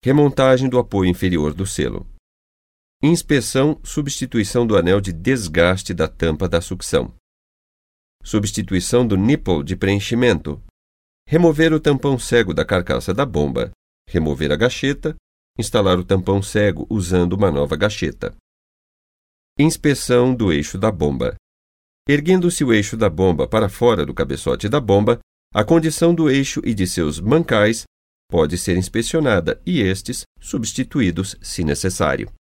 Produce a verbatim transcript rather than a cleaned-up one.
Remontagem do apoio inferior do selo. Inspeção, substituição do anel de desgaste da tampa da sucção. Substituição do nipple de preenchimento. Remover o tampão cego da carcaça da bomba. Remover a gacheta. Instalar o tampão cego usando uma nova gacheta. Inspeção do eixo da bomba. Erguendo-se o eixo da bomba para fora do cabeçote da bomba, a condição do eixo e de seus mancais pode ser inspecionada e estes substituídos se necessário.